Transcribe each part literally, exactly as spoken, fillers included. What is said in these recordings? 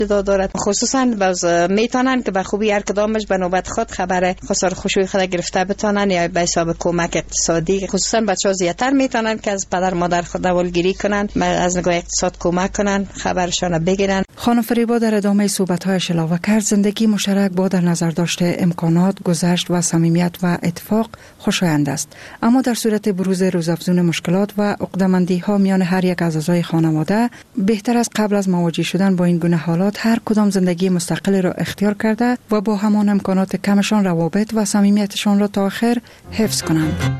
دارد. خصوصا باز میتونن که به خوبی هر کدامش به نوبت خود خبر خسار خوشوی خود گرفته بتونن یا به حساب کمک اقتصادی، خصوصا بچه‌ها زیاتر میتونن که از پدر مادر خود دولگیری کنن، از نگاه اقتصاد کمک کنن، خبرشان بگیرن. خانم فریبا در ادامه صحبت‌هایش علاوه کرد زندگی مشترک با در نظر داشته امکانات، گذشت و صمیمیت و اتفاق خوشایند است، اما در صورت بروز روزافزون مشکلات و عقده‌مندی‌ها میان هر یک از اعضای خانواده بهتر است قبل از مواجه شدن با این گونه حالات هر کدام زندگی مستقل را اختیار کرده و با همان امکانات کمشان روابط و صمیمیتشان را تا آخر حفظ کنند.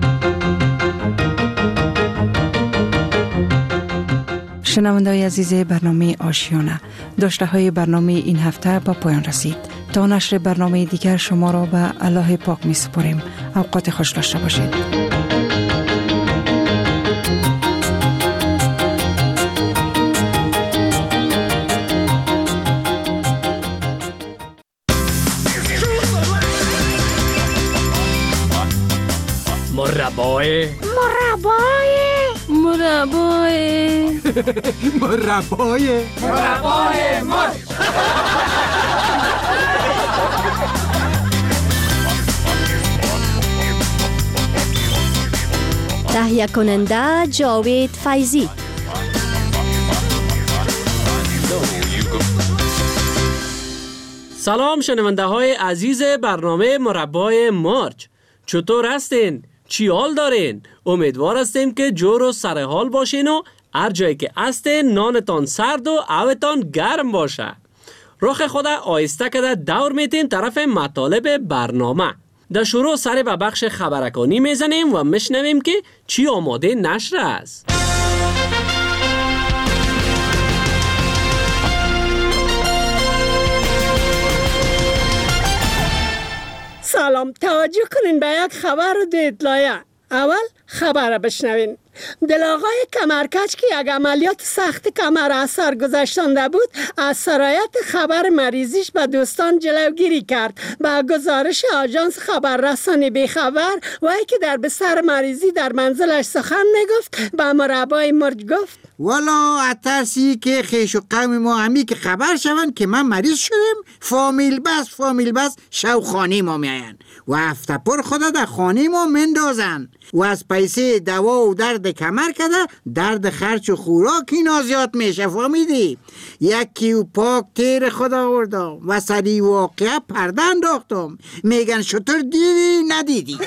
شنونده‌های عزیز برنامه آشیانه، داشته های برنامه این هفته با پایان رسید. تا نشر برنامه دیگر شما را به الله پاک می سپاریم. اوقات خوش داشته باشید. مربای مربای مربای مربای مربای مرد تهیه کننده جاوید فیضی. سلام شنونده های عزیز برنامه مربای مرج، چطور هستین؟ چی حال دارین؟ امیدوار هستیم که جور و سر حال باشین و هر جایی که هستین نانتان سرد و اوتان گرم باشه. رخ خود آیسته کده دور میتیم طرف مطالب برنامه. در شروع سر به بخش خبرکانی میزنیم و میشنویم که چی آماده نشر است. سلام، توجه کنین به یک خبر و اطلاعیه. اول خبر بشنوین. دلاغای کمرکج که یک عملیات سخت کمر از سر گذشتانده بود از سرایت خبر مریضیش به دوستان جلوگیری کرد. با گزارش آژانس خبررسانی بیخبر وی که در بستر مریضی در منزلش سخن میگفت به مربای مرج گفت والا اترسی که خیش و قوم ما همی که خبر شون که من مریض شدم فامیل بس فامیل بس شو خانه ما میاین و هفته پر خدا در خانه ما مندازن و از پیسه دوا و درد کمر کده درد خرچ و خوراک اینا زیاد میشه. فهمیدی؟ یکی و پاک تیر خدا آوردم و سری واقعه پرده انداختم. میگن شطور دیدی ندیدی.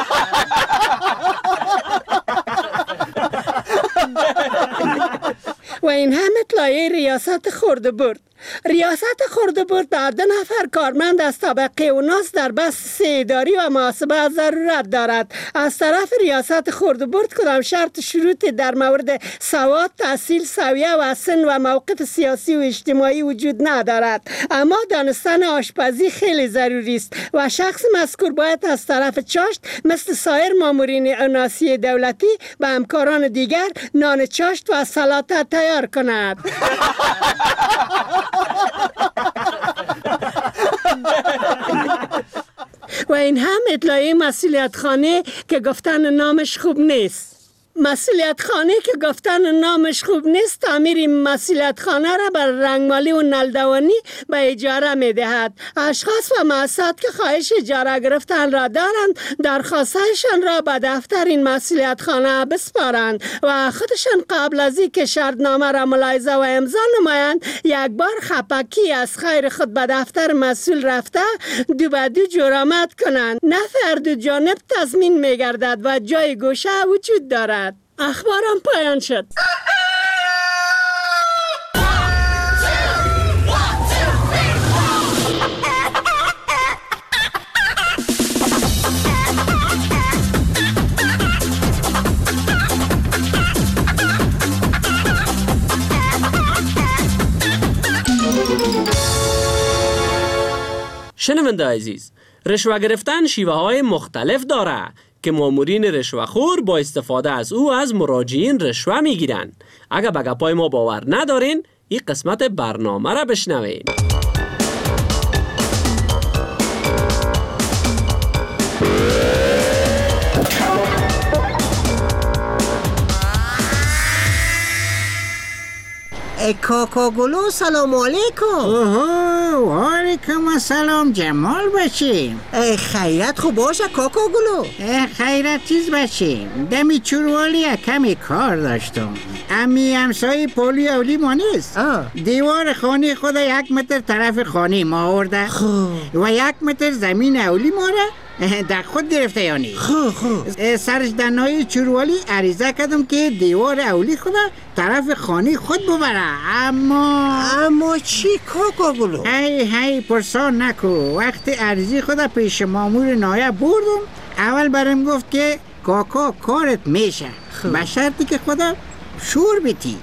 و این هم اطلاعیه ریاست خرده‌برد. ریاست خرده‌برد به دو نفر کارمند از طبقه اوناس در بس اداری و محاسبه ضرورت دارد. از طرف ریاست خرده‌برد کدام شرط شروطی در مورد سواد، تحصیل، سویه و سن و موقف سیاسی و اجتماعی وجود ندارد، اما دانستن آشپزی خیلی ضروری است و شخص مذکور باید از طرف چاشت مثل سایر مامورین اناسی دولتی به همکاران دیگر نان چاشت و سالاد تیار کند. و این هم اطلاعیه مسئولیت خانه که گفتن نامش خوب نیست. مسئولیت خانه که گفتن نامش خوب نیست تعمیر مسئولیت خانه را بر رنگمالی و نلدوانی به اجاره می دهد. اشخاص و مؤسسات که خواهش اجاره گرفتن را دارند درخواستشان را به دفتر این مسئولیت خانه بسپارند و خودشان قبل از اینکه شرطنامه را ملاحظه و امضا نمایند یک بار خپکی از خیر خود به دفتر مسئول رفته دو به دو جرامت کنند. نفع دو جانب تضمین می گردد و جای گوشه وجود دارد. اخبارم پایان شد. شنونده عزیز، رشوه گرفتن شیوه های مختلف داره که مامورین رشوه‌خور با استفاده از او از مراجعین رشوه میگیرن. اگه به گپای ما باور ندارین این قسمت برنامه را بشنوین. کاکاگلو سلام علیکم. اوه و علیکم السلام جمال بچه. خیرت خوب باشه کاکاگلو. خیرت چیز بچه، دمی چوروالی کمی کار داشتم. امی همسایه پولی اولی ما نیست. دیوار خانه خود یک متر طرف خانه ما آورده و یک متر زمین اولی ما را در خود گرفته یعنی. خو خو سرش دنهای چوروالی عریضه کردم که دیوار اولی خود طرف خانه خود ببره، اما اما چی کاکاگلو؟ هی هی پرسان نکو. وقت عریضی خود پیش مامور نایب بردم، اول برم گفت که کاکا کارت میشه به شرطی که خدا شور بیتی.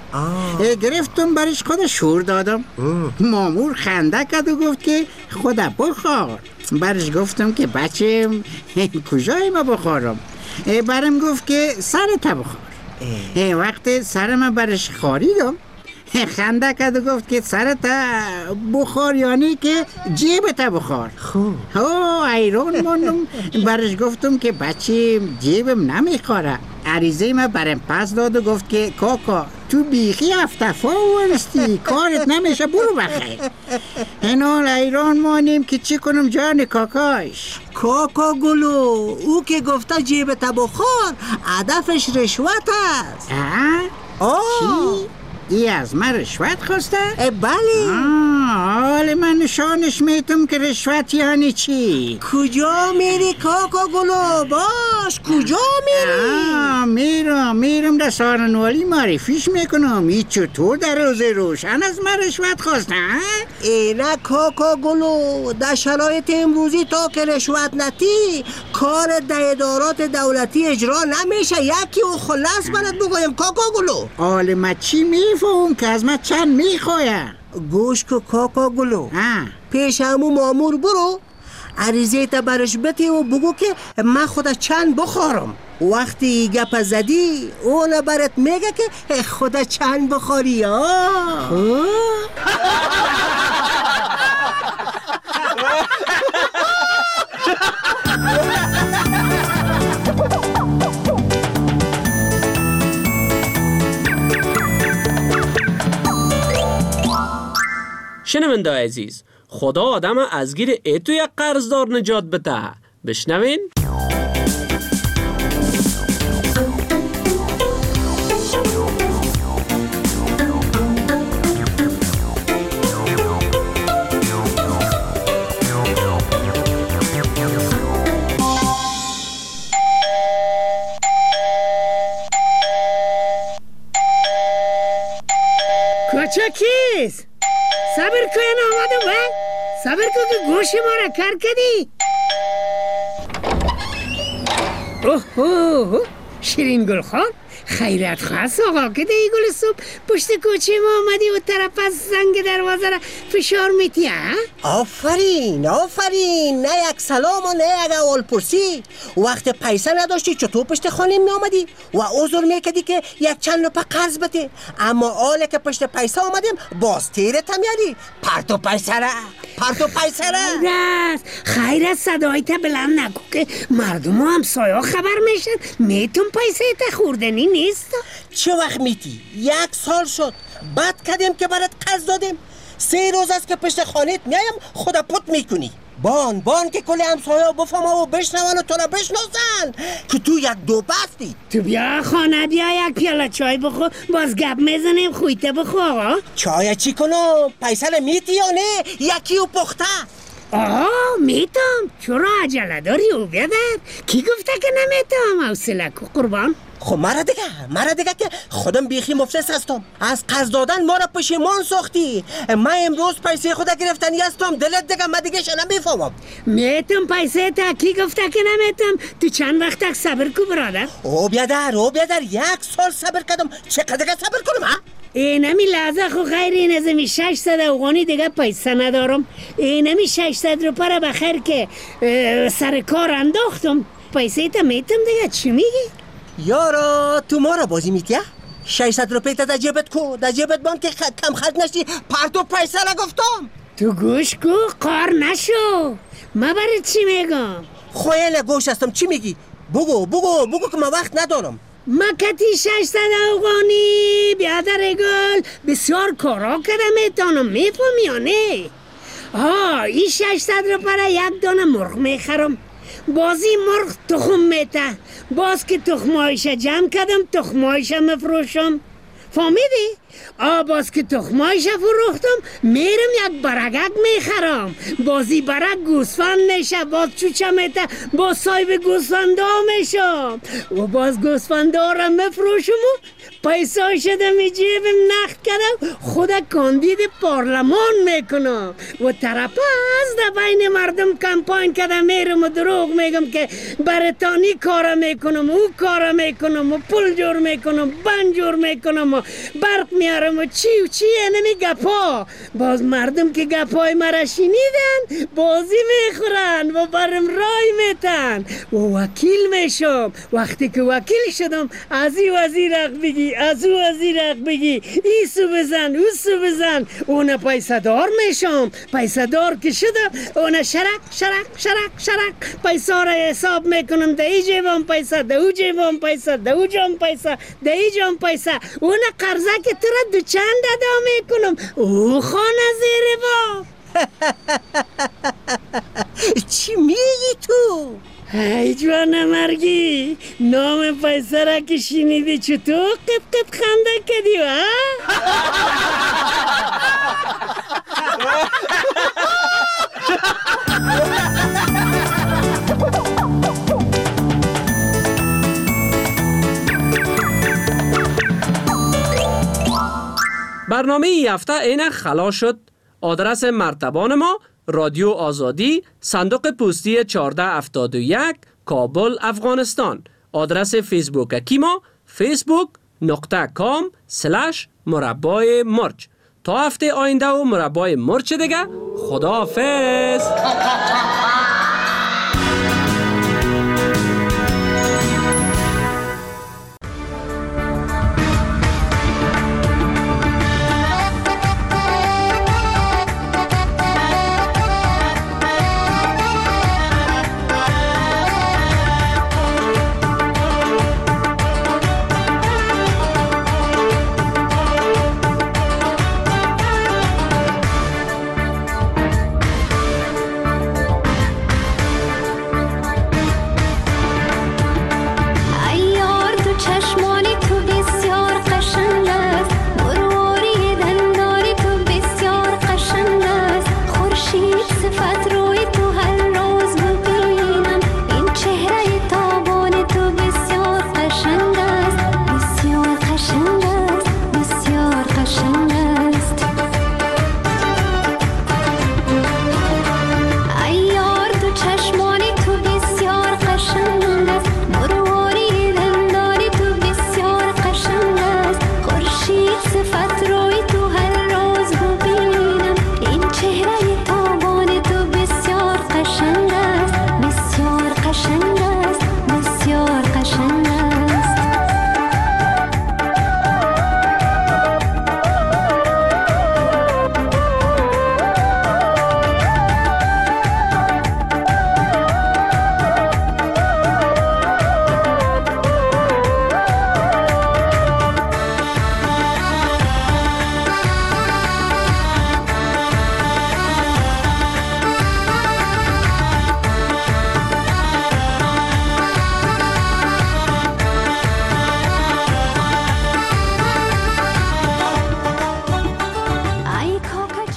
گرفتم برش خدا شور دادم. مامور خنده کرد و گفت که خدا بخور. برش گفتم که بچه کجای ما بخورم؟ برم گفت که سرت بخور. وقت سرم برش خاریدم خنده کرد و گفت که سرت بخور یعنی که جیبت بخور. خوب او ایران ماندم. برش گفتم که بچه جیبم نمیخوره. عریضه ما برم پس داد و گفت که کاکا تو بیخی افتفا ورستی، کارت نمیشه، برو بخیر. اینال ایران مانیم که چی کنم جان کاکاش. کاکاگلو او که گفته جیبت بخور هدفش رشوت است. آه؟ چی؟ ای از من رشوت خواسته؟ بله. حال من نشانش میتم که رشوت یعنی چی؟ کجا میری کاکاگلو؟ باش کجا میری؟ میرم میرم در سارنوالی معرفیش میکنم. ای چطور در روز روشن از من رشوت خواسته؟ اینه کاکاگلو در شرایط امروزی تا که رشوت نتی کار در ادارات دولتی اجرا نمیشه. یکی او خلاص برات بگویم کاکاگلو. حال من چی میفهم که از من چند میخوایم؟ گوش که کاکاگلو پیش همون مامور برو عریضه تا برش بتی و بگو که من خدا چند بخورم. وقتی گپ زدی اون برات میگه که خدا چند بخوری. شنونده عزیز، خدا آدم از گیر ایتو یک قرضدار نجات بده. بشنوین؟ کوچکیز صبر کن آمدم و صبر کن که گوشی ما را کار کردی. اوه اوه شیرین گل خان خیرت خواست آقا که دی گل صبح پشت کوچه ما آمدی و طرف از زنگ دروازه را فشار میتی ها؟ آفرین آفرین. نه یک سلام و نه یک اول پرسی. وقت پیسه نداشتی چطور پشت خانه می آمدی و عذر میکدی که یک چند روپه قرض بده، اما آله که پشت پیسه آمدیم باز تیرت هم یادی پرتو پیسه را پرتو پیسه را. خیرت خیرت صدایت بلند نگو که مردم هم سایا خبر میشن میتون پیسه تا خوردنی نیست. چه وقت میتی؟ یک سال شد بعد کردیم که برات قرض دادیم. سه روز است که پشت خانهت میایم خدا پت میکنی. بان بان که کلی همسایا بفهمن و بشنون و تو را بشناسن که تو یک دو بستی. تو بیا خانه بیا یک پیاله چای بخور باز گپ میزنیم خویته بخور آقا. چای چی کنم؟ پیسه میتی یا نه؟ یکی و پخته. آه میتم. چرا عجله داری او بیادر؟ کی گفته که نمیتم؟ حوصله کو قربان. خب مرا دیگه مرا دیگه که خودم بیخی مفلس هستم. از قرض دادن ما را پشیمان ساختی. من امروز پیسه خدا گرفتنی هستم. دلت دیگه من دیگه شنم میفهمم. میتم پیسه تا کی گفته که نمیتم؟ تو چند وقت تک صبر کو برادر؟ او بیادر او بیادر یک سال صبر کردم. چقدر دیگه صبر کنم ها؟ اینمی لحظه خو غیر این ازمی ششصد افغانی دیگه پیسه ندارم. اینمی ششصد روپه را بخیر که سر کار انداختم. پیسه تا میتم دیگه. چی میگی؟ یارا تو ما را بازی میتیه؟ ششصد روپه تا در جیبت کو در جیبت بان که کم خرج نشی پرتو پیسه را گفتم. تو گوش کو قار نشو. من برای چی میگم؟ خویل گوش هستم. چی میگی؟ بگو بگو بگو که من وقت ندارم. مکتی ششتد افغانی بیادر گل بسیار کارا کردم میتونم میفهمی یا نه؟ آه این ششتد رو برای یک دانه مرغ میخرم بازی مرغ تخم میته باز که تخمایش جمع کردم تخمایش مفروشم فهمیدی؟ آه باز که تخمایش فروختم میرم یک برگک میخرم بازی برگ گوسفند میشه باز چوچه میته باز صاحب گوسفنده میشم و باز گوسفنده را مفروشم و پیسا شده می جیبم نقد کردم خود کاندید پارلمان میکنم و طرف از ده بین مردم کمپاین کردم میرم و دروغ میگم که برطانی کار میکنم او کار میکنم و پول جور میکنم بند جور میکنم و برق میارم و چی و چی نمی گپا باز مردم که گپای مرا شنیدن بازی میخورن و برم رای میتن و وکیل میشم وقتی که وکیل شدم از این وزیر حق بگی از او وزیر حق بگی ایسو بزن اوسو بزن اون پیسه دار میشم پیسه دار که شدم اون شرک شرک شرک شرک پیسه را حساب میکنم ده ای جیبم پیسه ده او جیبم پیسه ده او جام پیسه ده ای جام پیسه اون قرضه که تو را دو چند ادا میکنم او خانه زیر با چی میگی تو؟ ای جوان مرگی نام پیسه را که شنیدی چطور قب قب خنده کردی و برنامه ای هفته اینک خلاص شد. آدرس مرتبان ما رادیو آزادی صندوق پستی چهارده هفتاد و یک کابل افغانستان. آدرس فیسبوک اکی ما فیسبوک نقطه کام سلش مربای مرچ. تا هفته آینده و مربای مرچ دیگه خداحافظ.